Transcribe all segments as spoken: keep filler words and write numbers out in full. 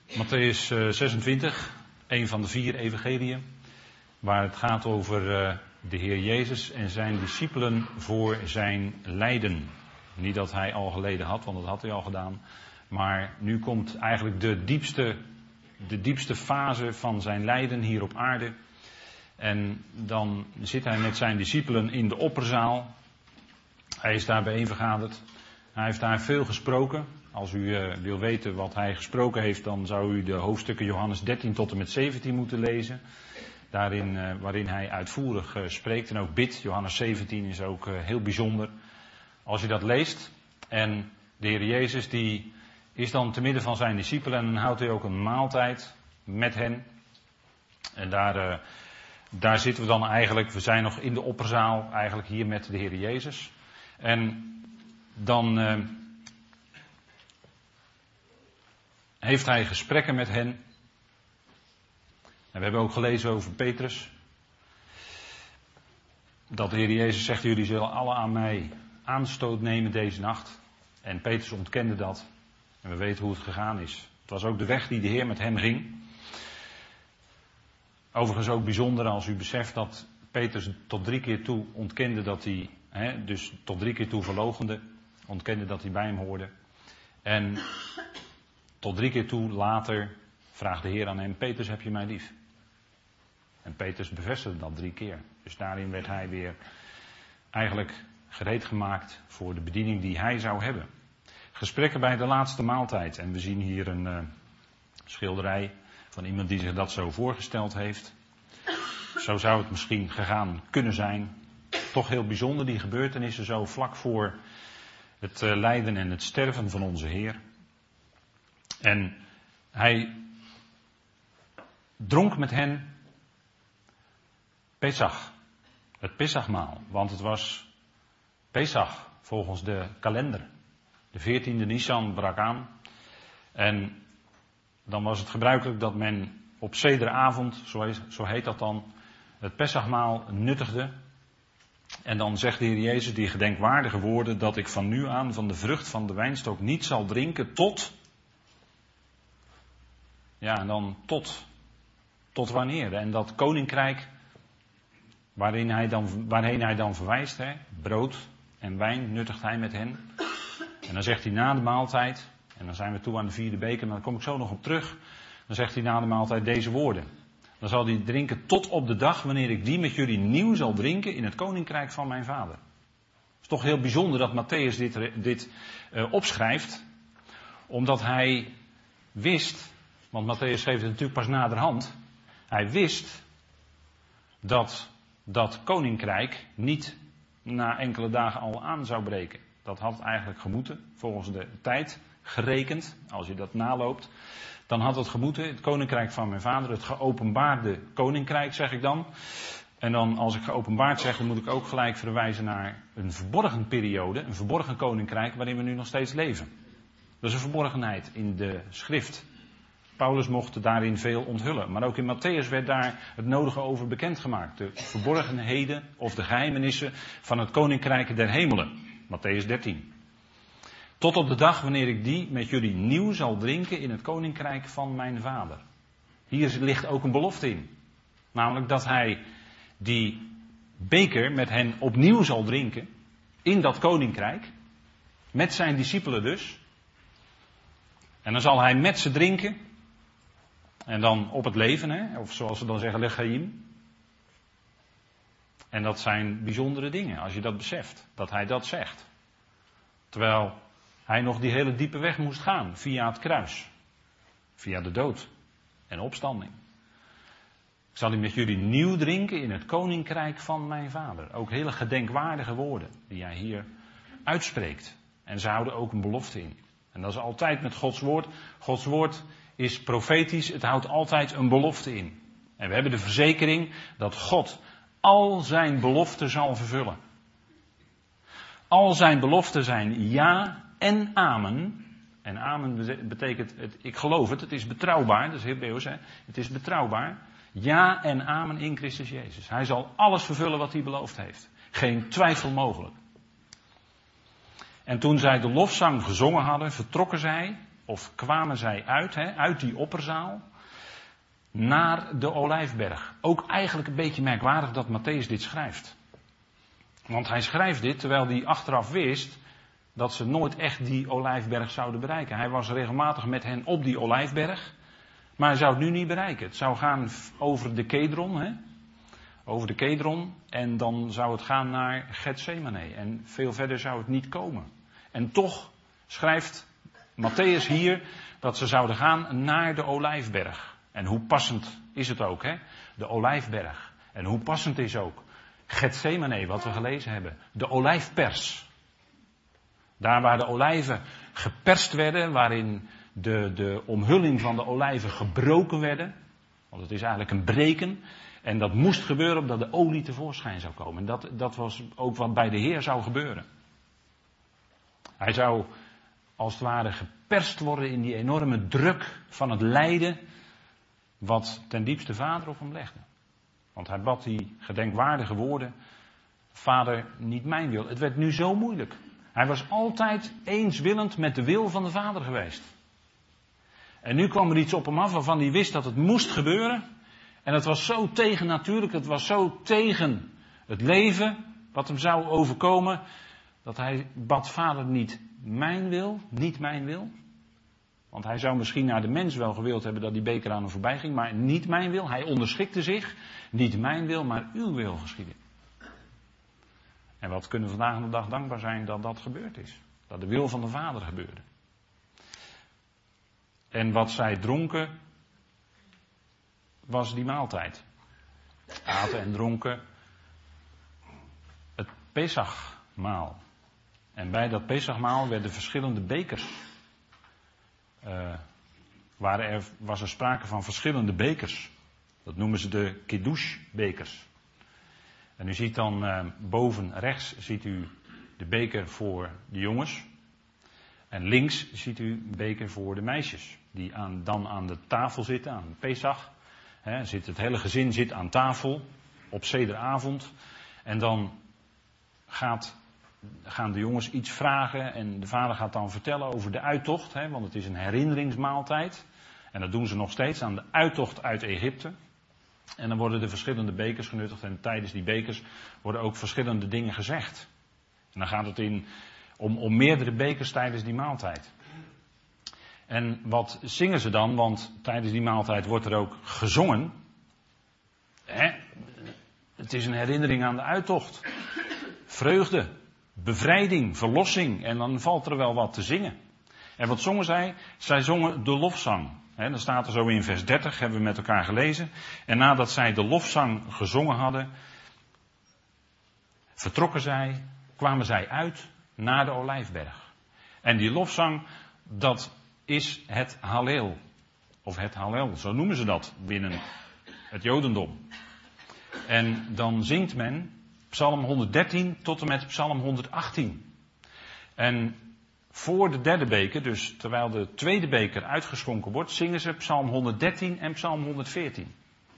Mattheüs zesentwintig, een van de vier evangeliën, waar het gaat over de Heer Jezus en zijn discipelen voor zijn lijden. Niet dat hij al geleden had, want dat had hij al gedaan. Maar nu komt eigenlijk de diepste, de diepste fase van zijn lijden hier op aarde. En dan zit hij met zijn discipelen in de opperzaal. Hij is daar bijeenvergaderd. Hij heeft daar veel gesproken. Als u uh, wil weten wat hij gesproken heeft, dan zou u de hoofdstukken Johannes dertien tot en met zeventien moeten lezen. Daarin, uh, waarin hij uitvoerig uh, spreekt en ook bidt. Johannes zeventien is ook uh, heel bijzonder. Als je dat leest. En de Heer Jezus die is dan te midden van zijn discipelen en dan houdt hij ook een maaltijd met hen. En daar, uh, daar zitten we dan eigenlijk, we zijn nog in de opperzaal eigenlijk hier met de Heer Jezus. En dan uh, heeft hij gesprekken met hen. En we hebben ook gelezen over Petrus. Dat de Heer Jezus zegt, jullie zullen alle aan mij aanstoot nemen deze nacht. En Petrus ontkende dat. En we weten hoe het gegaan is. Het was ook de weg die de Heer met hem ging. Overigens ook bijzonder als u beseft dat Petrus tot drie keer toe ontkende dat hij, hè, dus tot drie keer toe verloochende, ontkende dat hij bij hem hoorde. En tot drie keer toe later vraagt de Heer aan hem, Petrus, heb je mij lief? En Petrus bevestigde dat drie keer. Dus daarin werd hij weer eigenlijk gereed gemaakt voor de bediening die hij zou hebben. Gesprekken bij de laatste maaltijd. En we zien hier een uh, schilderij van iemand die zich dat zo voorgesteld heeft. Zo zou het misschien gegaan kunnen zijn. Toch heel bijzonder, die gebeurtenissen zo vlak voor het uh, lijden en het sterven van onze Heer. En hij dronk met hen Pesach, het Pesachmaal. Want het was Pesach volgens de kalender. De veertiende Nisan brak aan. En dan was het gebruikelijk dat men op Sederavond, zo heet dat dan, het Pesachmaal nuttigde. En dan zegt de Heer Jezus die gedenkwaardige woorden, dat ik van nu aan van de vrucht van de wijnstok niet zal drinken tot... Ja, en dan tot. Tot wanneer? En dat koninkrijk waarin hij dan, waarheen hij dan verwijst, hè, brood en wijn nuttigt hij met hen. En dan zegt hij na de maaltijd, en dan zijn we toe aan de vierde beker, en daar kom ik zo nog op terug. Dan zegt hij na de maaltijd deze woorden. Dan zal hij drinken tot op de dag wanneer ik die met jullie nieuw zal drinken in het koninkrijk van mijn vader. Het is toch heel bijzonder dat Mattheüs dit, dit uh, opschrijft, omdat hij wist, want Mattheüs schreef het natuurlijk pas naderhand, hij wist dat dat koninkrijk niet na enkele dagen al aan zou breken. Dat had eigenlijk gemoeten, volgens de tijd gerekend, als je dat naloopt. Dan had het gemoeten, het koninkrijk van mijn vader, het geopenbaarde koninkrijk zeg ik dan. En dan als ik geopenbaard zeg, dan moet ik ook gelijk verwijzen naar een verborgen periode, een verborgen koninkrijk waarin we nu nog steeds leven. Dat is een verborgenheid in de schrift. Paulus mocht daarin veel onthullen. Maar ook in Mattheüs werd daar het nodige over bekendgemaakt. De verborgenheden of de geheimenissen van het koninkrijk der hemelen. Mattheüs dertien. Tot op de dag wanneer ik die met jullie nieuw zal drinken in het koninkrijk van mijn vader. Hier ligt ook een belofte in. Namelijk dat hij die beker met hen opnieuw zal drinken in dat koninkrijk. Met zijn discipelen dus. En dan zal hij met ze drinken. En dan op het leven, hè? Of zoals ze dan zeggen, lechaim. En dat zijn bijzondere dingen, als je dat beseft, dat hij dat zegt. Terwijl hij nog die hele diepe weg moest gaan, via het kruis. Via de dood en opstanding. Ik zal hij met jullie nieuw drinken in het koninkrijk van mijn vader. Ook hele gedenkwaardige woorden die hij hier uitspreekt. En ze houden ook een belofte in. En dat is altijd met Gods woord. Gods woord is profetisch, het houdt altijd een belofte in. En we hebben de verzekering dat God al zijn beloften zal vervullen. Al zijn beloften zijn ja en amen. En amen betekent, het, ik geloof het, het is betrouwbaar, dat is Hebreeuws, hè. Het is betrouwbaar. Ja en amen in Christus Jezus. Hij zal alles vervullen wat hij beloofd heeft. Geen twijfel mogelijk. En toen zij de lofzang gezongen hadden, vertrokken zij of kwamen zij uit, hè, uit die opperzaal, naar de Olijfberg. Ook eigenlijk een beetje merkwaardig dat Mattheüs dit schrijft. Want hij schrijft dit terwijl hij achteraf wist dat ze nooit echt die Olijfberg zouden bereiken. Hij was regelmatig met hen op die Olijfberg, maar hij zou het nu niet bereiken. Het zou gaan over de Kedron, hè? Over de Kedron, en dan zou het gaan naar Getsemane. En veel verder zou het niet komen. En toch schrijft Mattheüs hier dat ze zouden gaan naar de Olijfberg. En hoe passend is het ook, hè? De Olijfberg. En hoe passend is ook Getsemane, wat we gelezen hebben. De olijfpers. Daar waar de olijven geperst werden, waarin de, de omhulling van de olijven gebroken werden. Want het is eigenlijk een breken. En dat moest gebeuren omdat de olie tevoorschijn zou komen. En dat, dat was ook wat bij de Heer zou gebeuren. Hij zou als het ware geperst worden in die enorme druk van het lijden wat ten diepste Vader op hem legde. Want hij bad die gedenkwaardige woorden: Vader, niet mijn wil. Het werd nu zo moeilijk. Hij was altijd eenswillend met de wil van de Vader geweest. En nu kwam er iets op hem af waarvan hij wist dat het moest gebeuren. En het was zo tegennatuurlijk, het was zo tegen het leven wat hem zou overkomen, dat hij bad: Vader, niet mijn wil, niet mijn wil. Want hij zou misschien naar de mens wel gewild hebben dat die beker aan hem voorbij ging, maar niet mijn wil. Hij onderschikte zich. Niet mijn wil, maar uw wil geschieden. En wat kunnen we vandaag de dag dankbaar zijn dat dat gebeurd is. Dat de wil van de Vader gebeurde. En wat zij dronken was die maaltijd. Aten en dronken het Pesachmaal. En bij dat Pesachmaal werden verschillende bekers. Uh, waren er, was er sprake van verschillende bekers. Dat noemen ze de Kiddush-bekers. En u ziet dan uh, boven rechts ziet u de beker voor de jongens. En links ziet u een beker voor de meisjes. Die aan, dan aan de tafel zitten, aan Pesach. He, zit, het hele gezin zit aan tafel op Sederavond. En dan gaat, gaan de jongens iets vragen. En de vader gaat dan vertellen over de uittocht. He, want het is een herinneringsmaaltijd. En dat doen ze nog steeds aan de uittocht uit Egypte. En dan worden de verschillende bekers genuttigd. En tijdens die bekers worden ook verschillende dingen gezegd. En dan gaat het in, om, om meerdere bekers tijdens die maaltijd. En wat zingen ze dan? Want tijdens die maaltijd wordt er ook gezongen. Hè? Het is een herinnering aan de uittocht. Vreugde, bevrijding, verlossing. En dan valt er wel wat te zingen. En wat zongen zij? Zij zongen de lofzang. He, dan staat er zo in vers dertig, hebben we met elkaar gelezen. En nadat zij de lofzang gezongen hadden, vertrokken zij, kwamen zij uit naar de Olijfberg. En die lofzang, dat is het Halleel. Of het Hallel, zo noemen ze dat binnen het Jodendom. En dan zingt men Psalm honderddertien tot en met Psalm honderdachttien. En voor de derde beker, dus terwijl de tweede beker uitgeschonken wordt, zingen ze Psalm honderddertien en Psalm honderdveertien.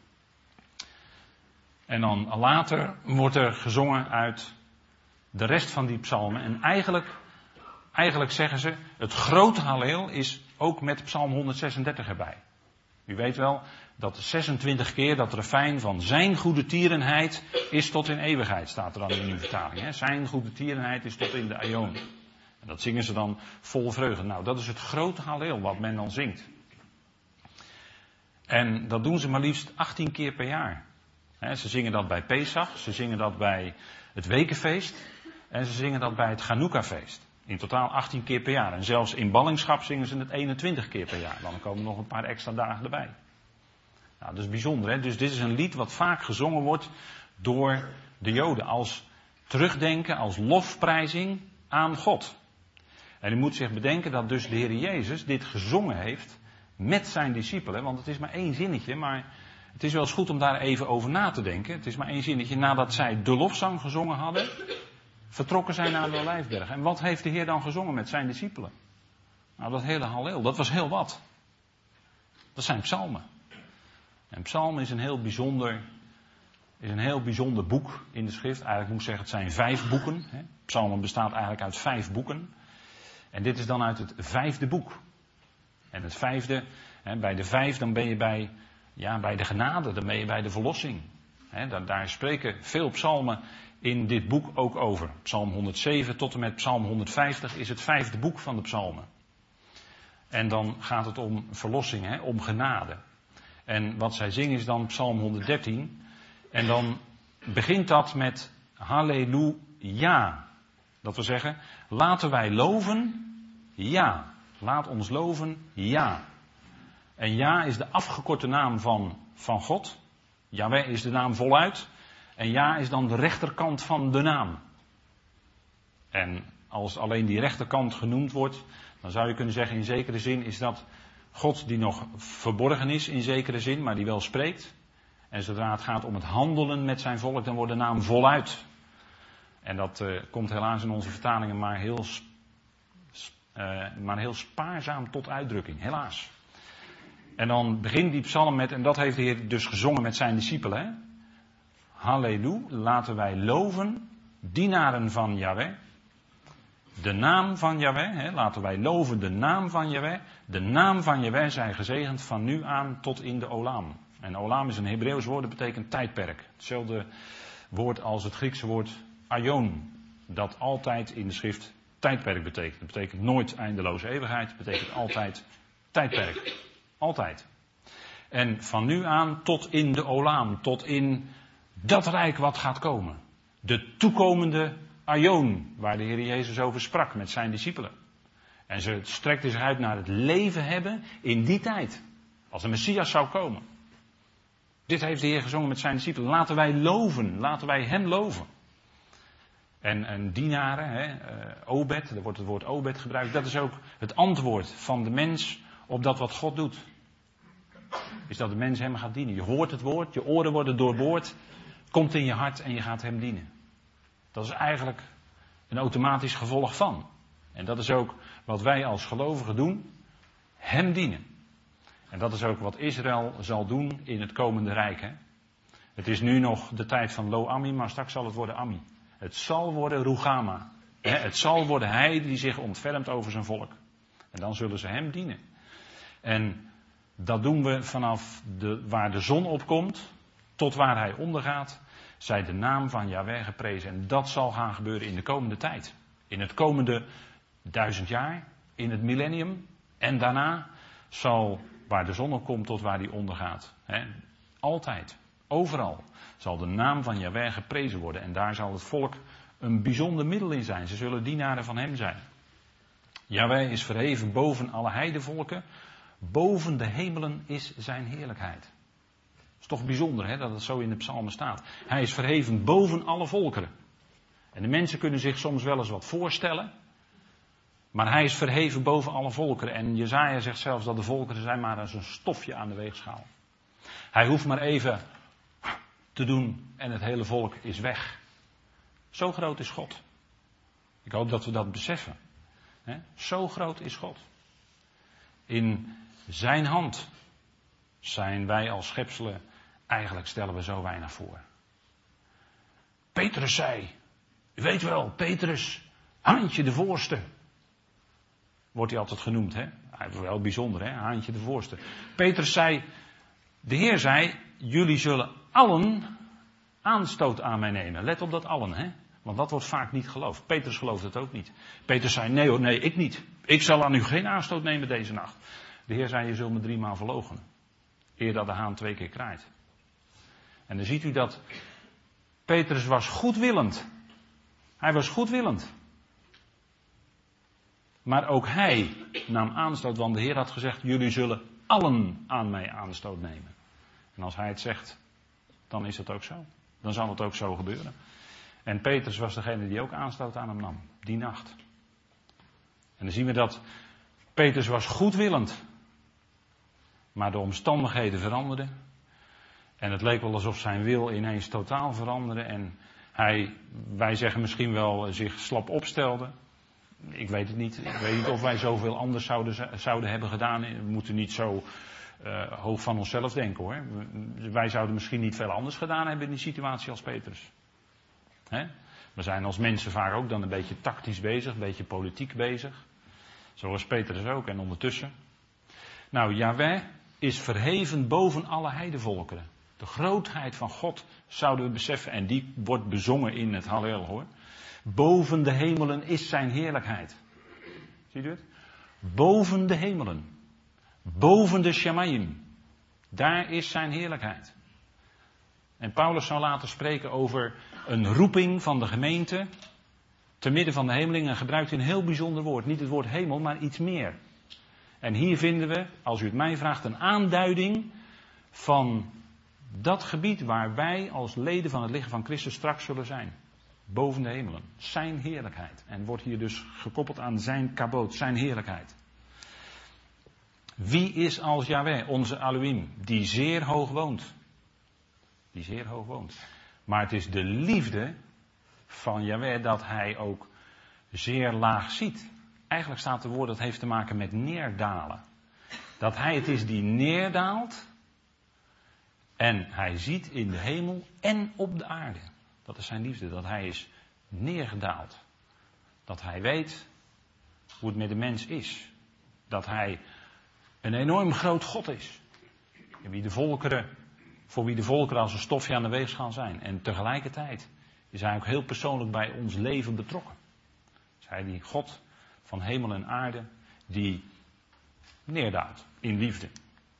En dan later wordt er gezongen uit de rest van die psalmen. En eigenlijk, eigenlijk zeggen ze, het grote Halleel is ook met Psalm honderdzesendertig erbij. U weet wel dat zesentwintig keer dat refrein van zijn goede tierenheid is tot in eeuwigheid, staat er dan in uw vertaling. Hè? Zijn goede tierenheid is tot in de aion. En dat zingen ze dan vol vreugde. Nou, dat is het grote Halleel wat men dan zingt. En dat doen ze maar liefst achttien keer per jaar. He, ze zingen dat bij Pesach, ze zingen dat bij het Wekenfeest en ze zingen dat bij het Chanukka-feest. In totaal achttien keer per jaar. En zelfs in ballingschap zingen ze het eenentwintig keer per jaar. Dan komen nog een paar extra dagen erbij. Nou, dat is bijzonder, hè? Dus dit is een lied wat vaak gezongen wordt door de Joden. Als terugdenken, als lofprijzing aan God. En u moet zich bedenken dat dus de Heer Jezus dit gezongen heeft met zijn discipelen. Want het is maar één zinnetje, maar het is wel eens goed om daar even over na te denken. Het is maar één zinnetje. Nadat zij de lofzang gezongen hadden, vertrokken zij naar de Olijfberg. En wat heeft de Heer dan gezongen met zijn discipelen? Nou, dat hele Halleel, dat was heel wat. Dat zijn psalmen. En psalm is een heel bijzonder, is een heel bijzonder boek in de schrift. Eigenlijk moet ik zeggen, het zijn vijf boeken. Hè. Psalmen bestaat eigenlijk uit vijf boeken. En dit is dan uit het vijfde boek. En het vijfde, hè, bij de vijf dan ben je bij, ja, bij de genade, dan ben je bij de verlossing. Hè, daar, daar spreken veel psalmen in dit boek ook over. Psalm honderdzeven tot en met Psalm honderdvijftig is het vijfde boek van de psalmen. En dan gaat het om verlossing, hè, om genade. En wat zij zingen is dan Psalm honderddertien. En dan begint dat met Halleluja. Dat wil zeggen, laten wij loven, ja. Laat ons loven, ja. En ja is de afgekorte naam van, van God. Jahweh is de naam voluit. En ja is dan de rechterkant van de naam. En als alleen die rechterkant genoemd wordt, dan zou je kunnen zeggen in zekere zin is dat God die nog verborgen is in zekere zin, maar die wel spreekt. En zodra het gaat om het handelen met zijn volk, dan wordt de naam voluit. En dat uh, komt helaas in onze vertalingen maar heel, uh, maar heel spaarzaam tot uitdrukking, helaas. En dan begint die psalm met, en dat heeft de Heer dus gezongen met zijn discipelen. Hè? Halleluja, laten wij loven, dienaren van Jahweh. De naam van Jahweh, hè? Laten wij loven de naam van Jahweh. De naam van Jahweh zij gezegend van nu aan tot in de Olam. En Olam is een Hebreeuws woord, dat betekent tijdperk. Hetzelfde woord als het Griekse woord aion. Dat altijd in de schrift tijdperk betekent. Dat betekent nooit eindeloze eeuwigheid, het betekent altijd tijdperk. Altijd. En van nu aan tot in de Olam, tot in dat rijk wat gaat komen. De toekomende aion, waar de Heer Jezus over sprak met zijn discipelen. En ze strekten zich uit naar het leven hebben in die tijd. Als de Messias zou komen. Dit heeft de Heer gezongen met zijn discipelen. Laten wij loven, laten wij hem loven. En, en dienaren, hè, uh, Obed, daar wordt het woord Obed gebruikt. Dat is ook het antwoord van de mens op dat wat God doet. Is dat de mens hem gaat dienen. Je hoort het woord, je oren worden doorboord. Komt in je hart en je gaat hem dienen. Dat is eigenlijk een automatisch gevolg van. En dat is ook wat wij als gelovigen doen. Hem dienen. En dat is ook wat Israël zal doen in het komende rijk. Hè? Het is nu nog de tijd van Lo-Ammi, maar straks zal het worden Ammi. Het zal worden Rugama. Hè? Het zal worden hij die zich ontfermt over zijn volk. En dan zullen ze hem dienen. En dat doen we vanaf de, waar de zon opkomt tot waar hij ondergaat. Zij de naam van Jahweh geprezen. En dat zal gaan gebeuren in de komende tijd. In het komende duizend jaar. In het millennium. En daarna zal waar de zon opkomt tot waar die ondergaat. He, altijd. Overal zal de naam van Jahweh geprezen worden. En daar zal het volk een bijzonder middel in zijn. Ze zullen dienaren van hem zijn. Jahweh is verheven boven alle heidevolken. Boven de hemelen is zijn heerlijkheid. Het is toch bijzonder hè, dat het zo in de psalmen staat. Hij is verheven boven alle volkeren. En de mensen kunnen zich soms wel eens wat voorstellen. Maar hij is verheven boven alle volkeren. En Jesaja zegt zelfs dat de volkeren zijn maar als een stofje aan de weegschaal. Hij hoeft maar even te doen en het hele volk is weg. Zo groot is God. Ik hoop dat we dat beseffen. He? Zo groot is God. In zijn hand zijn wij als schepselen, eigenlijk stellen we zo weinig voor. Petrus zei, u weet wel, Petrus, Haantje de voorste. Wordt hij altijd genoemd, hè? Hij is wel bijzonder, hè? Haantje de voorste. Petrus zei, de Heer zei, jullie zullen allen aanstoot aan mij nemen. Let op dat allen, hè? Want dat wordt vaak niet geloofd. Petrus gelooft het ook niet. Petrus zei, nee hoor, nee, ik niet. Ik zal aan u geen aanstoot nemen deze nacht. De Heer zei, je zult me driemaal verloochenen. Eer dat de haan twee keer kraait. En dan ziet u dat Petrus was goedwillend. Hij was goedwillend. Maar ook hij nam aanstoot, want de Heer had gezegd, jullie zullen allen aan mij aanstoot nemen. En als hij het zegt, dan is het ook zo. Dan zal het ook zo gebeuren. En Petrus was degene die ook aanstoot aan hem nam, die nacht. En dan zien we dat Petrus was goedwillend. Maar de omstandigheden veranderden. En het leek wel alsof zijn wil ineens totaal veranderde. En hij, wij zeggen misschien wel, zich slap opstelde. Ik weet het niet. Ik weet niet of wij zoveel anders zouden, zouden hebben gedaan. We moeten niet zo uh, hoog van onszelf denken hoor. Wij zouden misschien niet veel anders gedaan hebben in die situatie als Petrus. He? We zijn als mensen vaak ook dan een beetje tactisch bezig, een beetje politiek bezig. Zoals Petrus ook en ondertussen. Nou, Jahweh is verheven boven alle heidevolkeren. De grootheid van God zouden we beseffen. En die wordt bezongen in het Hallel, hoor. Boven de hemelen is zijn heerlijkheid. Ziet u het? Boven de hemelen. Boven de Shamayim. Daar is zijn heerlijkheid. En Paulus zou later spreken over een roeping van de gemeente te midden van de hemelingen. En gebruikt een heel bijzonder woord. Niet het woord hemel, maar iets meer. En hier vinden we, als u het mij vraagt, een aanduiding van dat gebied waar wij als leden van het lichaam van Christus straks zullen zijn. Boven de hemelen. Zijn heerlijkheid. En wordt hier dus gekoppeld aan zijn kaboot, zijn heerlijkheid. Wie is als Jahweh, onze Elohim, die zeer hoog woont? Die zeer hoog woont. Maar het is de liefde van Jahweh dat hij ook zeer laag ziet. Eigenlijk staat het woord dat heeft te maken met neerdalen. Dat hij het is die neerdaalt. En hij ziet in de hemel en op de aarde. Dat is zijn liefde, dat hij is neergedaald. Dat hij weet hoe het met de mens is. Dat hij een enorm groot God is. En wie de volkeren, voor wie de volkeren als een stofje aan de weegschaal zijn. En tegelijkertijd is hij ook heel persoonlijk bij ons leven betrokken. Is hij die God van hemel en aarde die neerdaalt in liefde.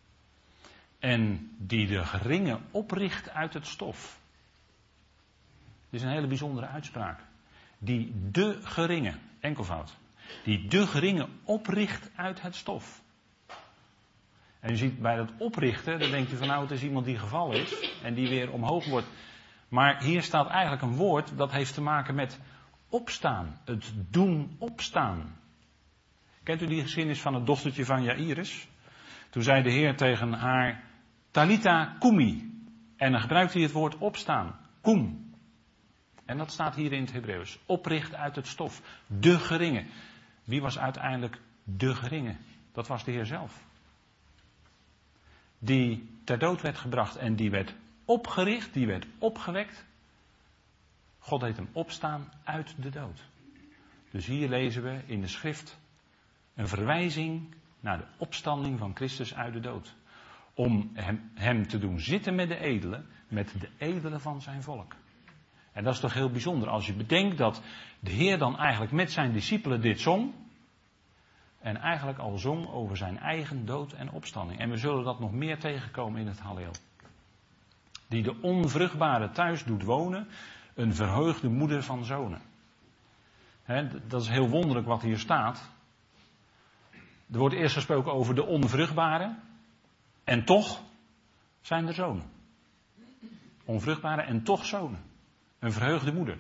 En die de geringe opricht uit het stof. Dit is een hele bijzondere uitspraak. Die de geringe, enkelvoud. Die de geringe opricht uit het stof. En u ziet bij dat oprichten, dan denkt u van nou het is iemand die gevallen is. En die weer omhoog wordt. Maar hier staat eigenlijk een woord dat heeft te maken met opstaan. Het doen opstaan. Kent u die geschiedenis van het dochtertje van Jairus? Toen zei de Heer tegen haar, Talita kumi. En dan gebruikt hij het woord opstaan. Kum. En dat staat hier in het Hebreeuws. Opricht uit het stof. De geringe. Wie was uiteindelijk de geringe? Dat was de Heer zelf. Die ter dood werd gebracht en die werd opgericht, die werd opgewekt. God deed hem opstaan uit de dood. Dus hier lezen we in de schrift een verwijzing naar de opstanding van Christus uit de dood. Om hem, hem te doen zitten met de edelen, met de edelen van zijn volk. En dat is toch heel bijzonder als je bedenkt dat de Heer dan eigenlijk met zijn discipelen dit zong. En eigenlijk al zong over zijn eigen dood en opstanding. En we zullen dat nog meer tegenkomen in het Halleel. Die de onvruchtbare thuis doet wonen, een verheugde moeder van zonen. He, dat is heel wonderlijk wat hier staat. Er wordt eerst gesproken over de onvruchtbare. En toch zijn er zonen. Onvruchtbare en toch zonen. Een verheugde moeder.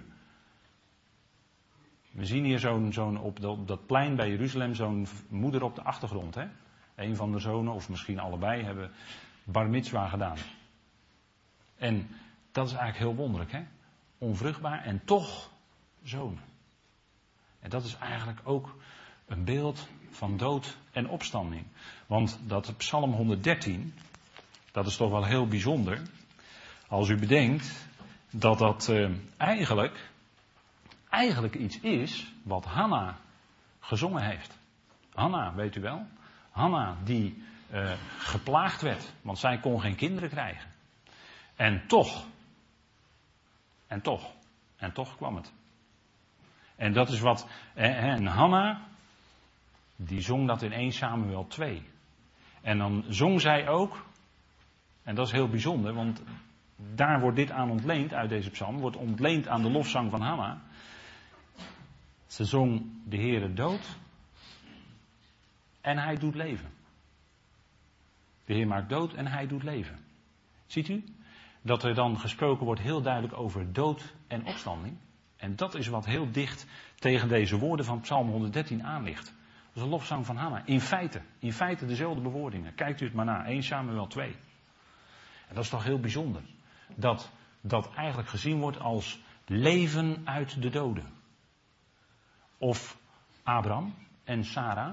We zien hier zo'n, zo'n op, dat, op dat plein bij Jeruzalem zo'n moeder op de achtergrond. Hè? Een van de zonen, of misschien allebei, hebben bar mitzwa gedaan. En dat is eigenlijk heel wonderlijk. Hè? Onvruchtbaar en toch zonen. En dat is eigenlijk ook een beeld van dood en opstanding. Want dat Psalm honderddertien, dat is toch wel heel bijzonder. Als u bedenkt dat dat uh, eigenlijk, eigenlijk iets is wat Hanna gezongen heeft. Hanna, weet u wel? Hanna die uh, geplaagd werd, want zij kon geen kinderen krijgen. En toch, en toch, en toch kwam het. En dat is wat, en Hanna, die zong dat in eerste Samuel twee. En dan zong zij ook, en dat is heel bijzonder, want daar wordt dit aan ontleend uit deze psalm, wordt ontleend aan de lofzang van Hanna. Ze zong de Heere dood en hij doet leven. De Heer maakt dood en hij doet leven. Ziet u? Dat er dan gesproken wordt heel duidelijk over dood en opstanding. En dat is wat heel dicht tegen deze woorden van Psalm honderddertien aan ligt. Dat is een lofzang van Hanna. In feite, in feite dezelfde bewoordingen. Kijkt u het maar na, eerste Samuel twee. En dat is toch heel bijzonder. Dat dat eigenlijk gezien wordt als leven uit de doden. Of Abraham en Sarah.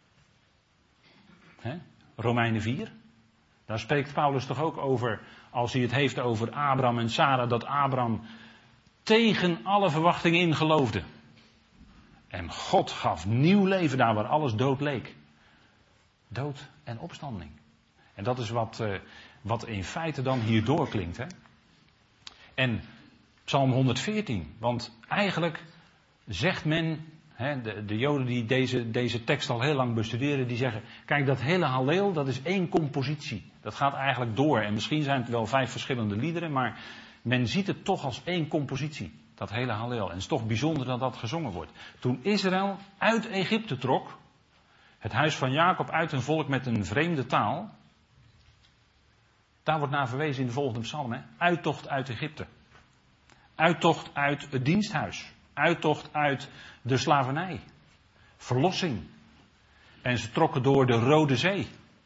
He? Romeinen vier. Daar spreekt Paulus toch ook over, als hij het heeft over Abraham en Sarah, dat Abraham tegen alle verwachtingen in geloofde. En God gaf nieuw leven daar waar alles dood leek. Dood en opstanding. En dat is wat, uh, wat in feite dan hier doorklinkt. Hè? En Psalm honderdveertien, want eigenlijk zegt men, hè, de, de Joden die deze, deze tekst al heel lang bestuderen, die zeggen, kijk, dat hele Halleel, dat is één compositie. Dat gaat eigenlijk door en misschien zijn het wel vijf verschillende liederen, maar men ziet het toch als één compositie. Dat hele Halleel. En het is toch bijzonder dat dat gezongen wordt. Toen Israël uit Egypte trok, het huis van Jacob uit een volk met een vreemde taal, daar wordt naar verwezen in de volgende psalm. Hè? Uittocht uit Egypte. Uittocht uit het diensthuis. Uittocht uit de slavernij. Verlossing. En ze trokken door de Rode Zee.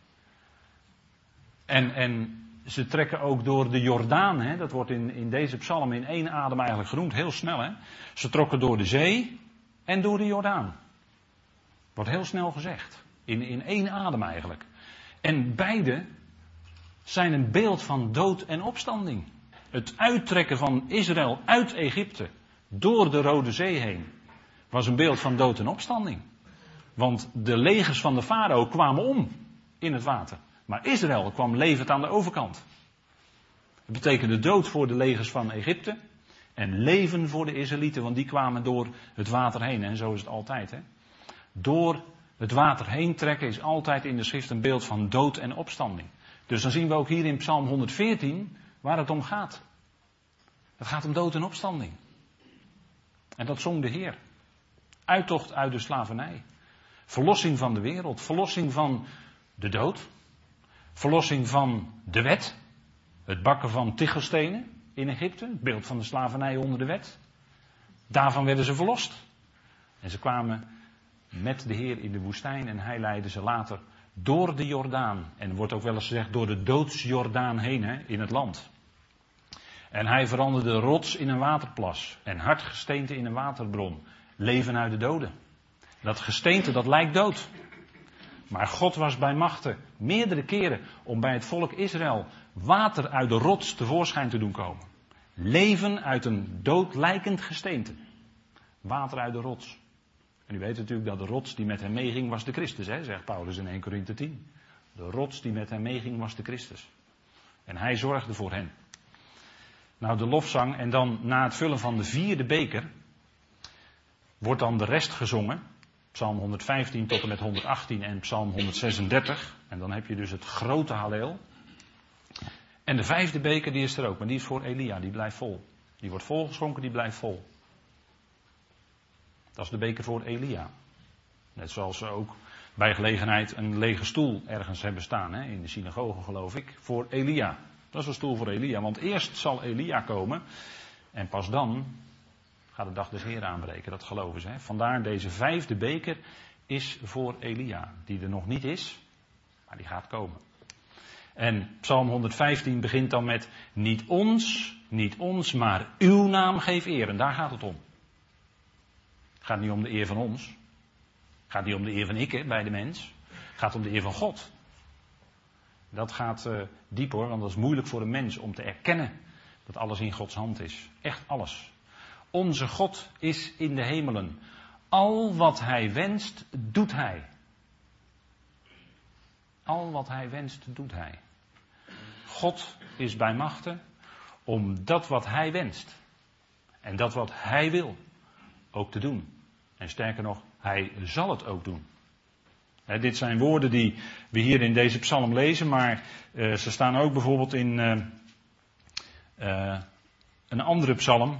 En, en ze trekken ook door de Jordaan. Hè? Dat wordt in, in deze psalm in één adem eigenlijk genoemd. Heel snel. Hè? Ze trokken door de zee en door de Jordaan. Wordt heel snel gezegd. In, in één adem eigenlijk. En beide zijn een beeld van dood en opstanding. Het uittrekken van Israël uit Egypte door de Rode Zee heen was een beeld van dood en opstanding. Want de legers van de farao kwamen om in het water. Maar Israël kwam levend aan de overkant. Het betekende dood voor de legers van Egypte en leven voor de Israëlieten, want die kwamen door het water heen. En zo is het altijd. Hè? Door het water heen trekken is altijd in de schrift een beeld van dood en opstanding. Dus dan zien we ook hier in Psalm honderdveertien waar het om gaat. Het gaat om dood en opstanding. En dat zong de Heer. Uittocht uit de slavernij. Verlossing van de wereld. Verlossing van de dood. Verlossing van de wet. Het bakken van tichelstenen in Egypte. Het beeld van de slavernij onder de wet. Daarvan werden ze verlost. En ze kwamen met de Heer in de woestijn en hij leidde ze later door de Jordaan. En er wordt ook wel eens gezegd door de doodsjordaan heen, hè, in het land. En hij veranderde rots in een waterplas en hard gesteente in een waterbron. Leven uit de doden. Dat gesteente, dat lijkt dood. Maar God was bij machte meerdere keren om bij het volk Israël water uit de rots tevoorschijn te doen komen. Leven uit een doodlijkend gesteente. Water uit de rots. En u weet natuurlijk dat de rots die met hem meeging was de Christus, hè, zegt Paulus in Eerste Korinthe tien. De rots die met hem meeging was de Christus. En hij zorgde voor hen. Nou, de lofzang en dan na het vullen van de vierde beker wordt dan de rest gezongen. Psalm honderdvijftien tot en met honderdachttien en Psalm honderdzesendertig. En dan heb je dus het grote Halleel. En de vijfde beker die is er ook, maar die is voor Elia, die blijft vol. Die wordt volgeschonken, die blijft vol. Dat is de beker voor Elia. Net zoals ze ook bij gelegenheid een lege stoel ergens hebben staan. Hè, in de synagoge geloof ik. Voor Elia. Dat is een stoel voor Elia. Want eerst zal Elia komen. En pas dan gaat de dag des Heeren aanbreken. Dat geloven ze. Hè. Vandaar deze vijfde beker is voor Elia. Die er nog niet is. Maar die gaat komen. En Psalm honderdvijftien begint dan met. Niet ons, niet ons, maar uw naam geef eer. En daar gaat het om. Het gaat niet om de eer van ons. Het gaat niet om de eer van ik, hè, bij de mens. Het gaat om de eer van God. Dat gaat uh, diep hoor, want dat is moeilijk voor een mens om te erkennen dat alles in Gods hand is. Echt alles. Onze God is in de hemelen. Al wat hij wenst, doet hij. Al wat hij wenst, doet hij. God is bij machte om dat wat hij wenst en dat wat hij wil ook te doen. En sterker nog, hij zal het ook doen. He, dit zijn woorden die we hier in deze psalm lezen, maar uh, ze staan ook bijvoorbeeld in uh, uh, een andere psalm.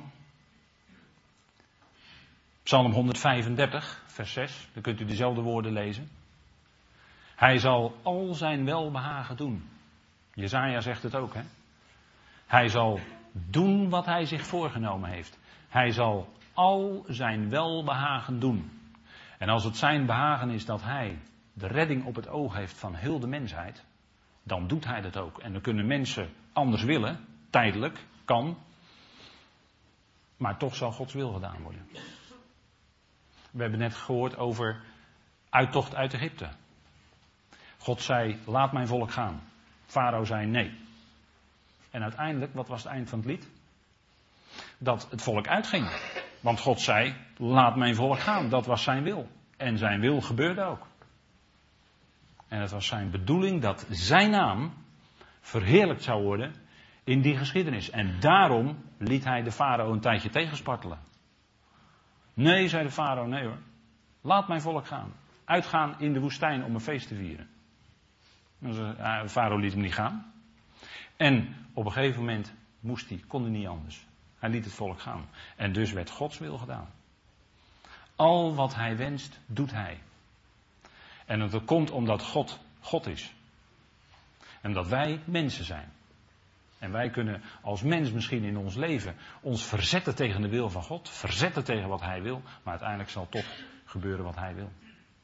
Psalm honderdvijfendertig, vers zes. Dan kunt u dezelfde woorden lezen. Hij zal al zijn welbehagen doen. Jesaja zegt het ook, hè. Hij zal doen wat hij zich voorgenomen heeft. Hij zal al zijn welbehagen doen. En als het zijn behagen is dat hij de redding op het oog heeft van heel de mensheid, dan doet hij dat ook. En dan kunnen mensen anders willen, tijdelijk, kan, maar toch zal Gods wil gedaan worden. We hebben net gehoord over uittocht uit Egypte. God zei, laat mijn volk gaan. Farao zei nee. En uiteindelijk, wat was het eind van het lied? Dat het volk uitging. Want God zei, laat mijn volk gaan. Dat was zijn wil. En zijn wil gebeurde ook. En het was zijn bedoeling dat zijn naam verheerlijkt zou worden in die geschiedenis. En daarom liet hij de farao een tijdje tegenspartelen. Nee, zei de farao, nee hoor. Laat mijn volk gaan. Uitgaan in de woestijn om een feest te vieren. Dus, uh, de farao liet hem niet gaan. En op een gegeven moment moest hij, kon hij niet anders. Hij liet het volk gaan. En dus werd Gods wil gedaan. Al wat hij wenst, doet hij. En dat komt omdat God God is. En dat wij mensen zijn. En wij kunnen als mens misschien in ons leven ons verzetten tegen de wil van God. Verzetten tegen wat hij wil. Maar uiteindelijk zal toch gebeuren wat hij wil.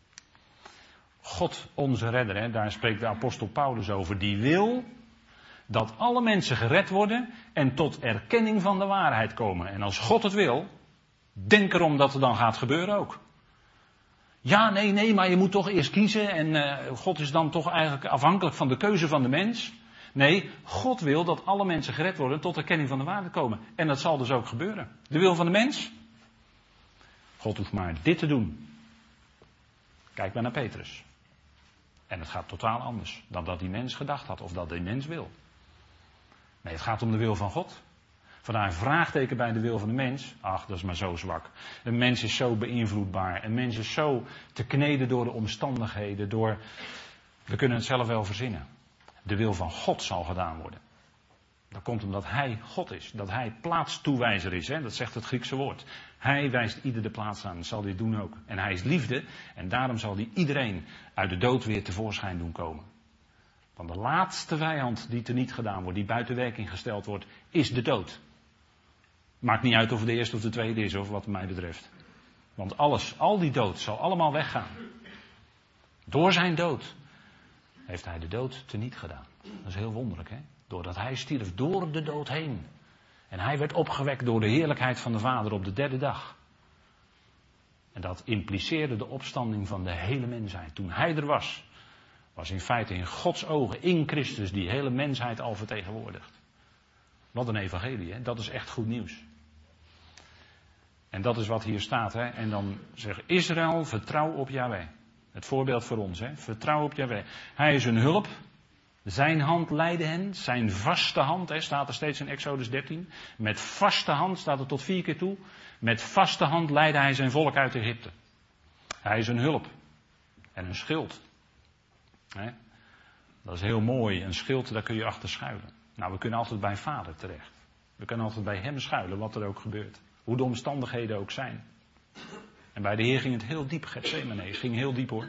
God, onze redder, hè, daar spreekt de apostel Paulus over. Die wil dat alle mensen gered worden en tot erkenning van de waarheid komen. En als God het wil, denk erom dat het dan gaat gebeuren ook. Ja, nee, nee, maar je moet toch eerst kiezen en uh, God is dan toch eigenlijk afhankelijk van de keuze van de mens. Nee, God wil dat alle mensen gered worden tot erkenning van de waarheid komen. En dat zal dus ook gebeuren. De wil van de mens? God hoeft maar dit te doen. Kijk maar naar Petrus. En het gaat totaal anders dan dat die mens gedacht had of dat die mens wil. Nee, het gaat om de wil van God. Vandaar een vraagteken bij de wil van de mens. Ach, dat is maar zo zwak. Een mens is zo beïnvloedbaar. Een mens is zo te kneden door de omstandigheden. Door... We kunnen het zelf wel verzinnen. De wil van God zal gedaan worden. Dat komt omdat Hij God is. Dat Hij plaatstoewijzer is. Hè? Dat zegt het Griekse woord. Hij wijst ieder de plaats aan. Dat zal hij doen ook. En Hij is liefde. En daarom zal hij iedereen uit de dood weer tevoorschijn doen komen. Want de laatste vijand die teniet gedaan wordt. Die buiten werking gesteld wordt. Is de dood. Maakt niet uit of het de eerste of de tweede is. Of wat mij betreft. Want alles, al die dood zal allemaal weggaan. Door zijn dood heeft hij de dood teniet gedaan. Dat is heel wonderlijk, hè? Doordat hij stierf door de dood heen. En hij werd opgewekt door de heerlijkheid van de Vader op de derde dag. En dat impliceerde de opstanding van de hele mensheid. Toen hij er was, was in feite in Gods ogen, in Christus, die hele mensheid al vertegenwoordigd. Wat een evangelie, hè? Dat is echt goed nieuws. En dat is wat hier staat, hè? En dan zegt Israël, vertrouw op Yahweh. Het voorbeeld voor ons, hè? Vertrouw op Yahweh. Hij is een hulp. Zijn hand leidde hen. Zijn vaste hand, hè, staat er steeds in Exodus dertien. Met vaste hand, staat er tot vier keer toe. Met vaste hand leidde hij zijn volk uit Egypte. Hij is een hulp. En een schild. Hè? Dat is heel mooi. Een schild, daar kun je achter schuilen. Nou, we kunnen altijd bij Vader terecht. We kunnen altijd bij hem schuilen, wat er ook gebeurt. Hoe de omstandigheden ook zijn. En bij de Heer ging het heel diep, Getsemane. Het ging heel diep hoor.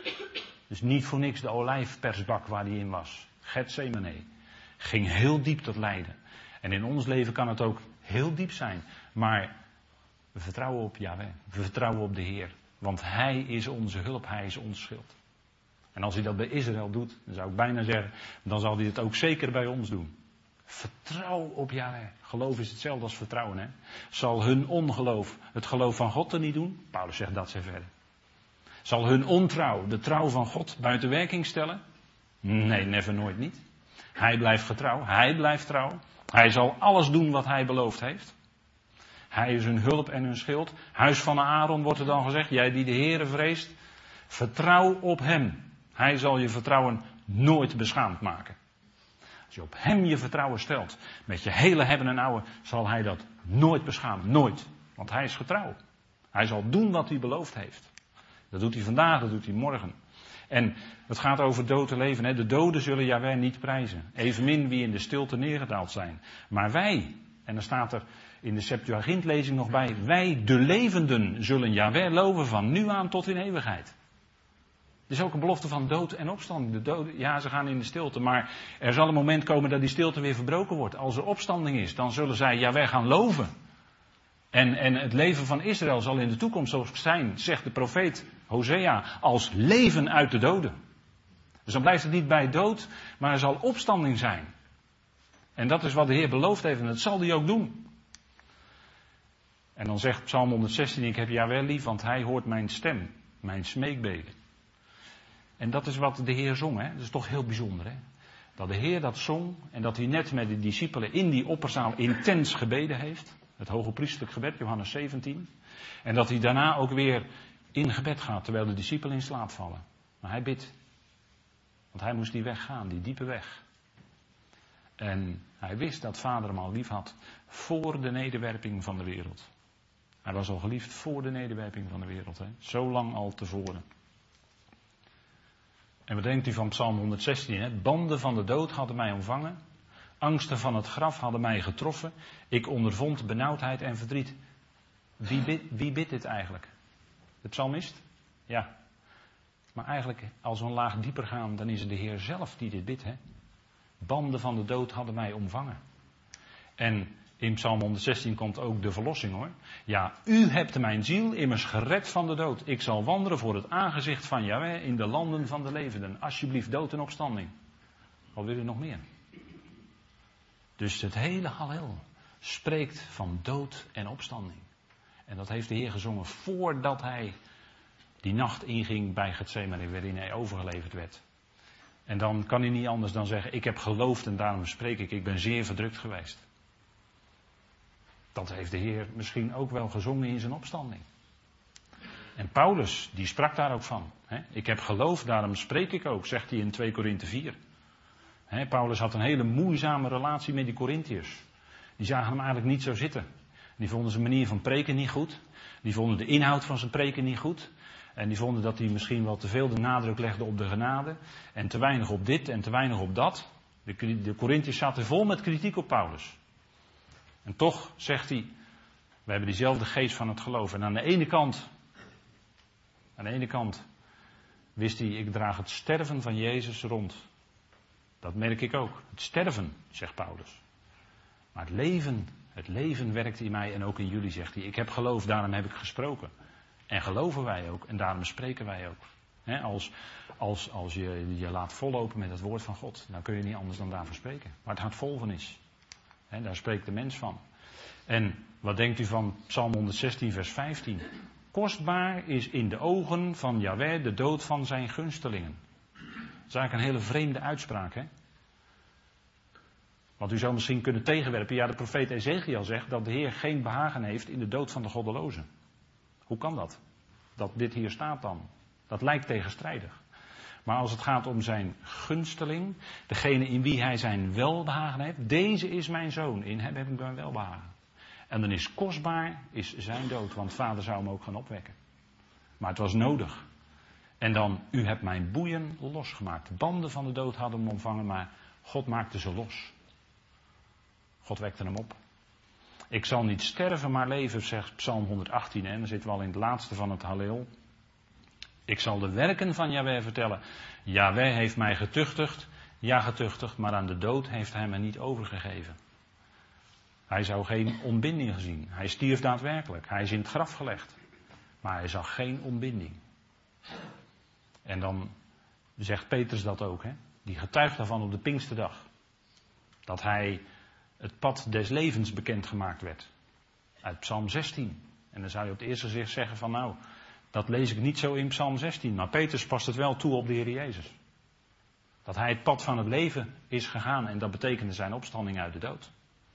Dus niet voor niks de olijfpersbak waar hij in was. Getsemane. Ging heel diep dat lijden. En in ons leven kan het ook heel diep zijn. Maar we vertrouwen op Yahweh. We vertrouwen op de Heer. Want Hij is onze hulp. Hij is ons schild. En als hij dat bij Israël doet, dan zou ik bijna zeggen, dan zal hij het ook zeker bij ons doen. Vertrouw op Yahweh. Geloof is hetzelfde als vertrouwen. Hè? Zal hun ongeloof het geloof van God er niet doen? Paulus zegt dat ze verder. Zal hun ontrouw de trouw van God buiten werking stellen? Nee, never, nooit niet. Hij blijft getrouw. Hij blijft trouw. Hij zal alles doen wat hij beloofd heeft. Hij is hun hulp en hun schild. Huis van Aaron wordt er dan gezegd. Jij die de Heere vreest. Vertrouw op hem. Hij zal je vertrouwen nooit beschaamd maken. Als je op hem je vertrouwen stelt, met je hele hebben en ouwe, zal hij dat nooit beschamen. Nooit. Want hij is getrouw. Hij zal doen wat hij beloofd heeft. Dat doet hij vandaag, dat doet hij morgen. En het gaat over dood en leven. Hè? De doden zullen Yahweh niet prijzen. Evenmin wie in de stilte neergedaald zijn. Maar wij, en dan staat er in de Septuagint-lezing nog bij, wij de levenden zullen Yahweh loven van nu aan tot in eeuwigheid. Er is ook een belofte van dood en opstanding. De doden, ja, ze gaan in de stilte, maar er zal een moment komen dat die stilte weer verbroken wordt. Als er opstanding is, dan zullen zij Yahweh gaan loven. En, en het leven van Israël zal in de toekomst zo zijn, zegt de profeet Hosea, als leven uit de doden. Dus dan blijft het niet bij dood, maar er zal opstanding zijn. En dat is wat de Heer beloofd heeft en dat zal hij ook doen. En dan zegt Psalm honderdzestien, ik heb Yahweh lief, want hij hoort mijn stem, mijn smeekbeden. En dat is wat de Heer zong, hè? Dat is toch heel bijzonder, hè? Dat de Heer dat zong en dat hij net met de discipelen in die opperzaal intens gebeden heeft. Het hoge priesterlijk gebed, Johannes zeventien. En dat hij daarna ook weer in gebed gaat, terwijl de discipelen in slaap vallen. Maar hij bidt. Want hij moest die weg gaan, die diepe weg. En hij wist dat Vader hem al lief had voor de nederwerping van de wereld. Hij was al geliefd voor de nederwerping van de wereld. Hè? Zo lang al tevoren. En wat denkt u van Psalm honderdzestien? Hè? Banden van de dood hadden mij omvangen. Angsten van het graf hadden mij getroffen. Ik ondervond benauwdheid en verdriet. Wie, bid, wie bidt dit eigenlijk? De psalmist? Ja. Maar eigenlijk, als we een laag dieper gaan, dan is het de Heer zelf die dit bidt. Hè? Banden van de dood hadden mij omvangen. En in Psalm honderdzestien komt ook de verlossing hoor. Ja, u hebt mijn ziel immers gered van de dood. Ik zal wandelen voor het aangezicht van Jahweh in de landen van de levenden. Alsjeblieft, dood en opstanding. Wat wil u nog meer? Dus het hele Hallel spreekt van dood en opstanding. En dat heeft de Heer gezongen voordat hij die nacht inging bij Getsemane, waarin hij overgeleverd werd. En dan kan hij niet anders dan zeggen, ik heb geloofd en daarom spreek ik. Ik ben zeer verdrukt geweest. Dat heeft de Heer misschien ook wel gezongen in zijn opstanding. En Paulus, die sprak daar ook van. Hè? Ik heb geloofd, daarom spreek ik ook, zegt hij in twee Korinthe vier. Hè, Paulus had een hele moeizame relatie met die Korintiërs. Die zagen hem eigenlijk niet zo zitten. Die vonden zijn manier van preken niet goed. Die vonden de inhoud van zijn preken niet goed. En die vonden dat hij misschien wel te veel de nadruk legde op de genade. En te weinig op dit en te weinig op dat. De, de Korintiërs zaten vol met kritiek op Paulus. En toch zegt hij, we hebben diezelfde geest van het geloof. En aan de ene kant, aan de ene kant wist hij, ik draag het sterven van Jezus rond. Dat merk ik ook. Het sterven, zegt Paulus. Maar het leven, het leven werkt in mij en ook in jullie, zegt hij. Ik heb geloof, daarom heb ik gesproken. En geloven wij ook en daarom spreken wij ook. He, als als, als je je laat vollopen met het woord van God, dan kun je niet anders dan daarvan spreken. Waar het hart vol van is. He, daar spreekt de mens van. En wat denkt u van Psalm honderdzestien vers vijftien? Kostbaar is in de ogen van Jahweh de dood van zijn gunstelingen. Dat is eigenlijk een hele vreemde uitspraak, hè? Want u zou misschien kunnen tegenwerpen. Ja, de profeet Ezekiel zegt dat de Heer geen behagen heeft in de dood van de goddelozen. Hoe kan dat? Dat dit hier staat dan. Dat lijkt tegenstrijdig. Maar als het gaat om zijn gunsteling, degene in wie hij zijn welbehagen heeft, deze is mijn zoon, in hem heb ik mijn welbehagen. En dan is kostbaar, is zijn dood, want vader zou hem ook gaan opwekken. Maar het was nodig. En dan, u hebt mijn boeien losgemaakt. De banden van de dood hadden hem omvangen, maar God maakte ze los. God wekte hem op. Ik zal niet sterven, maar leven, zegt Psalm honderdachttien. En dan zitten we al in het laatste van het Halleel. Ik zal de werken van Jahweh vertellen. Jahweh heeft mij getuchtigd, ja getuchtigd, maar aan de dood heeft hij mij niet overgegeven. Hij zou geen ontbinding gezien. Hij stierf daadwerkelijk. Hij is in het graf gelegd. Maar hij zag geen ontbinding. En dan zegt Petrus dat ook, hè? Die getuigt daarvan op de Pinksterdag. Dat hij het pad des levens bekendgemaakt werd. Uit Psalm zestien. En dan zou je op het eerste gezicht zeggen van nou, dat lees ik niet zo in Psalm zestien. Maar Petrus past het wel toe op de Heer Jezus. Dat hij het pad van het leven is gegaan en dat betekende zijn opstanding uit de dood.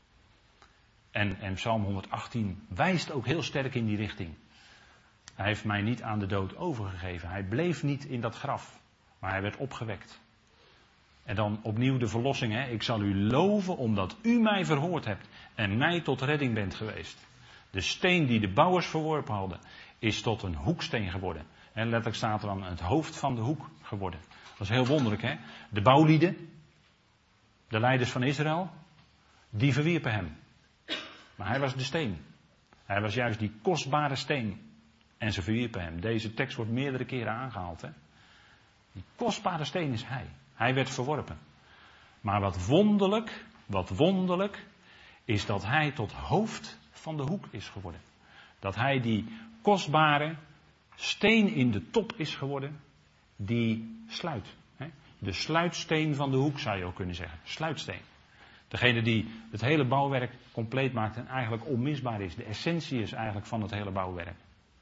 En, en Psalm honderdachttien wijst ook heel sterk in die richting. Hij heeft mij niet aan de dood overgegeven. Hij bleef niet in dat graf. Maar hij werd opgewekt. En dan opnieuw de verlossing. Hè? Ik zal u loven omdat u mij verhoord hebt. En mij tot redding bent geweest. De steen die de bouwers verworpen hadden. Is tot een hoeksteen geworden. En letterlijk staat er dan het hoofd van de hoek geworden. Dat is heel wonderlijk. Hè? De bouwlieden. De leiders van Israël. Die verwierpen hem. Maar hij was de steen. Hij was juist die kostbare steen. En ze verwierpen hem. Deze tekst wordt meerdere keren aangehaald. Hè? Die kostbare steen is hij. Hij werd verworpen. Maar wat wonderlijk, wat wonderlijk, is dat hij tot hoofd van de hoek is geworden. Dat hij die kostbare steen in de top is geworden, die sluit. Hè? De sluitsteen van de hoek zou je ook kunnen zeggen. Sluitsteen. Degene die het hele bouwwerk compleet maakt en eigenlijk onmisbaar is. De essentie is eigenlijk van het hele bouwwerk.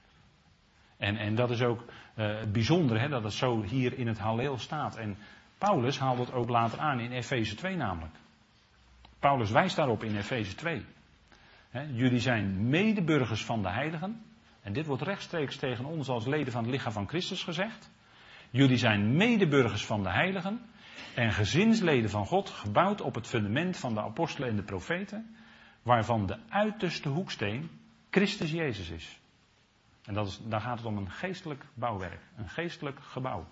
En, en dat is ook uh, het bijzondere, hè, dat het zo hier in het Halleel staat. En Paulus haalt het ook later aan in Efeze twee namelijk. Paulus wijst daarop in Efeze twee. He, jullie zijn medeburgers van de heiligen. En dit wordt rechtstreeks tegen ons als leden van het lichaam van Christus gezegd. Jullie zijn medeburgers van de heiligen. En gezinsleden van God, gebouwd op het fundament van de apostelen en de profeten, waarvan de uiterste hoeksteen Christus Jezus is. En dat is, daar gaat het om een geestelijk bouwwerk, een geestelijk gebouw.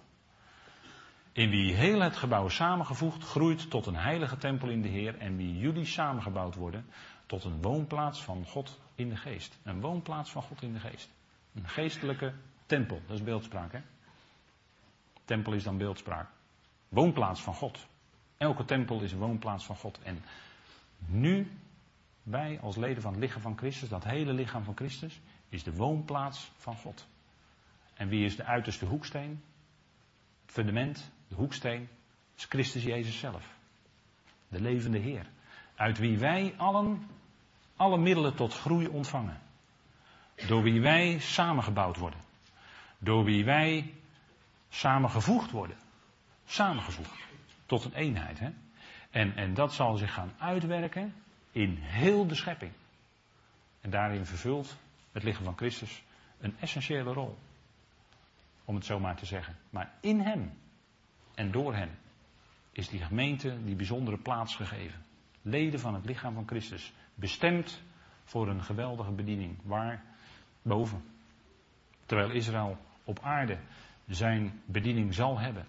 In wie heel het gebouw samengevoegd groeit tot een heilige tempel in de Heer, en wie jullie samengebouwd worden tot een woonplaats van God in de geest. Een woonplaats van God in de geest. Een geestelijke tempel, dat is beeldspraak, hè? Tempel is dan beeldspraak. Woonplaats van God. Elke tempel is een woonplaats van God. En nu, wij als leden van het lichaam van Christus, dat hele lichaam van Christus, is de woonplaats van God. En wie is de uiterste hoeksteen? Het fundament, de hoeksteen, is Christus Jezus zelf. De levende Heer. Uit wie wij allen, alle middelen tot groei ontvangen. Door wie wij samengebouwd worden. Door wie wij samengevoegd worden. Samengevoegd. Tot een eenheid. Hè? En, en dat zal zich gaan uitwerken in heel de schepping. En daarin vervult het lichaam van Christus een essentiële rol. Om het zo maar te zeggen. Maar in hem en door hem is die gemeente die bijzondere plaats gegeven. Leden van het lichaam van Christus. Bestemd voor een geweldige bediening. Waar? Boven. Terwijl Israël op aarde zijn bediening zal hebben.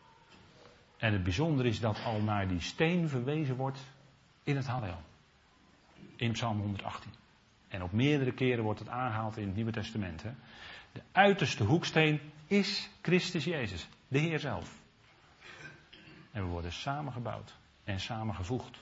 En het bijzondere is dat al naar die steen verwezen wordt in het Hallel. In Psalm honderdachttien. En op meerdere keren wordt het aangehaald in het Nieuwe Testament. Hè. De uiterste hoeksteen is Christus Jezus, de Heer zelf. En we worden samengebouwd en samengevoegd.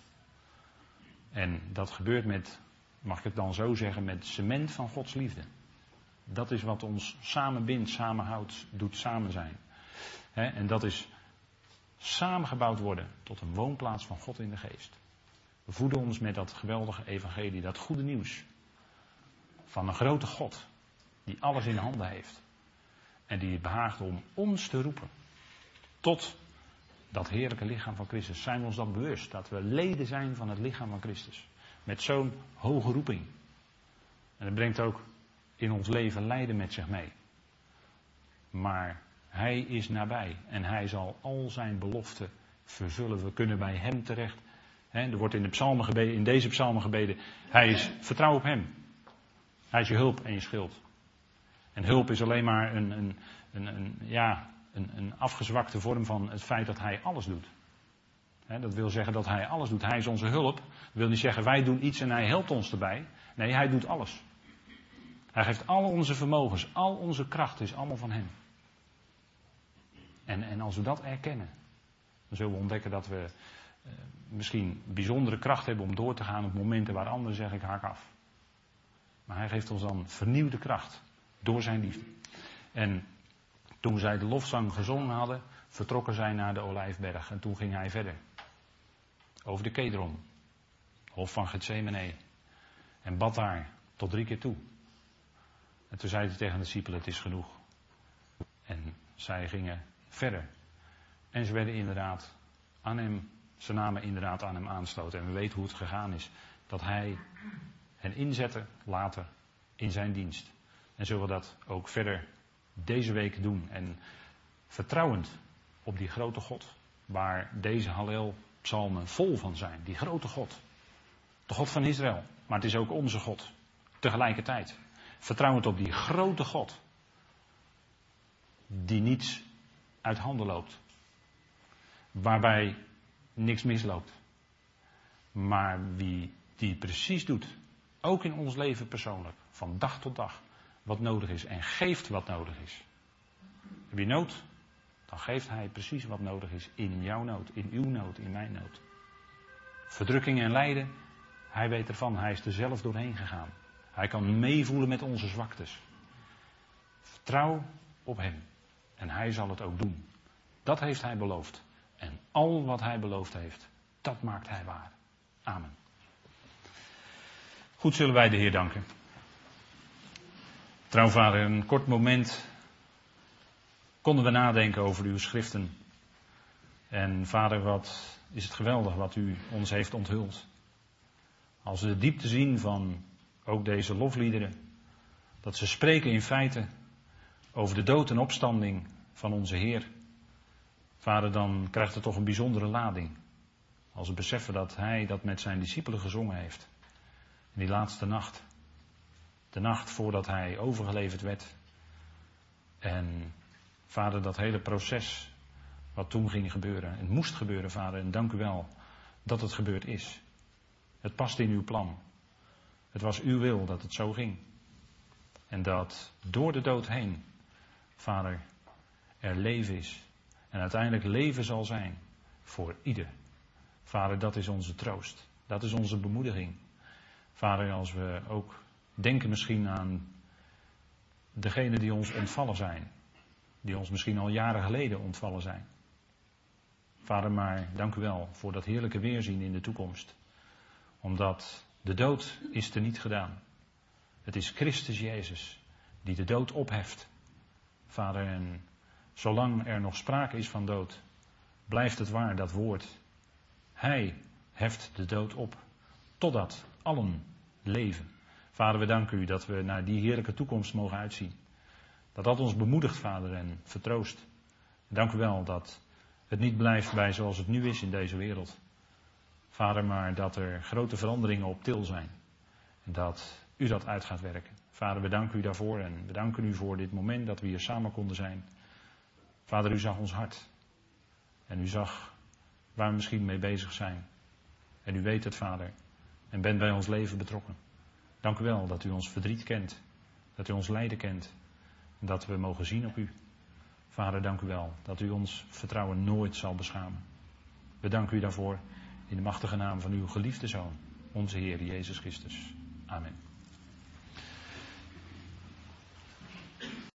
En dat gebeurt met, mag ik het dan zo zeggen, met cement van Gods liefde. Dat is wat ons samenbindt, samenhoudt, doet samen zijn. He, en dat is samengebouwd worden tot een woonplaats van God in de geest. We voeden ons met dat geweldige evangelie, dat goede nieuws. Van een grote God, die alles in handen heeft. En die het behaagt om ons te roepen. Tot dat heerlijke lichaam van Christus. Zijn we ons dat bewust, dat we leden zijn van het lichaam van Christus. Met zo'n hoge roeping. En dat brengt ook in ons leven lijden met zich mee. Maar hij is nabij en hij zal al zijn beloften vervullen. We kunnen bij hem terecht. He, er wordt in, de psalmen gebeden, in deze psalmen gebeden, hij is, vertrouw op hem. Hij is je hulp en je schild. En hulp is alleen maar een, een, een, een, ja, een, een afgezwakte vorm van het feit dat hij alles doet. He, dat wil zeggen dat hij alles doet. Hij is onze hulp. Dat wil niet zeggen wij doen iets en hij helpt ons erbij. Nee, hij doet alles. Hij geeft al onze vermogens, al onze kracht is allemaal van hem. En, en als we dat erkennen, dan zullen we ontdekken dat we uh, misschien bijzondere kracht hebben om door te gaan op momenten waar anderen zeggen ik haak af. Maar hij geeft ons dan vernieuwde kracht door zijn liefde. En toen zij de lofzang gezongen hadden, vertrokken zij naar de Olijfberg. En toen ging hij verder. Over de Kedron, hof van Getsemane. En bad daar tot drie keer toe. En toen zei hij tegen de discipelen, het is genoeg. En zij gingen verder. En ze werden inderdaad aan hem, ze namen inderdaad aan hem aanstoot. En we weten hoe het gegaan is. Dat hij hen inzette later in zijn dienst. En zullen we dat ook verder deze week doen. En vertrouwend op die grote God. Waar deze Hallel-psalmen vol van zijn. Die grote God. De God van Israël. Maar het is ook onze God. Tegelijkertijd. Vertrouwend op die grote God. Die niets uit handen loopt. Waarbij niks misloopt. Maar wie die precies doet. Ook in ons leven persoonlijk. Van dag tot dag. Wat nodig is. En geeft wat nodig is. Heb je nood? Dan geeft hij precies wat nodig is. In jouw nood. In uw nood. In mijn nood. Verdrukking en lijden. Hij weet ervan. Hij is er zelf doorheen gegaan. Hij kan meevoelen met onze zwaktes. Vertrouw op hem. En hij zal het ook doen. Dat heeft hij beloofd. En al wat hij beloofd heeft, dat maakt hij waar. Amen. Goed, zullen wij de Heer danken. Trouw vader, een kort moment konden we nadenken over uw schriften. En vader, wat is het geweldig wat u ons heeft onthuld. Als we de diepte zien van ook deze lofliederen, dat ze spreken in feite over de dood en opstanding van onze Heer. Vader, dan krijgt het toch een bijzondere lading. Als we beseffen dat hij dat met zijn discipelen gezongen heeft. In die laatste nacht. De nacht voordat hij overgeleverd werd. En Vader, dat hele proces wat toen ging gebeuren. Het moest gebeuren, Vader. En dank u wel dat het gebeurd is. Het past in uw plan. Het was uw wil dat het zo ging. En dat door de dood heen, Vader, er leven is. En uiteindelijk leven zal zijn voor ieder. Vader, dat is onze troost. Dat is onze bemoediging. Vader, als we ook denken misschien aan degenen die ons ontvallen zijn. Die ons misschien al jaren geleden ontvallen zijn. Vader, maar dank u wel voor dat heerlijke weerzien in de toekomst. Omdat de dood is teniet gedaan. Het is Christus Jezus die de dood opheft. Vader, en zolang er nog sprake is van dood, blijft het waar, dat woord. Hij heft de dood op, totdat allen leven. Vader, we danken u dat we naar die heerlijke toekomst mogen uitzien. Dat dat ons bemoedigt, Vader, en vertroost. Dank u wel dat het niet blijft bij zoals het nu is in deze wereld. Vader, maar dat er grote veranderingen op til zijn. En dat u dat uit gaat werken. Vader, we danken u daarvoor en we danken u voor dit moment dat we hier samen konden zijn. Vader, u zag ons hart. En u zag waar we misschien mee bezig zijn. En u weet het, Vader. En bent bij ons leven betrokken. Dank u wel dat u ons verdriet kent. Dat u ons lijden kent. En dat we mogen zien op u. Vader, dank u wel dat u ons vertrouwen nooit zal beschamen. We danken u daarvoor in de machtige naam van uw geliefde Zoon, onze Heer Jezus Christus. Amen.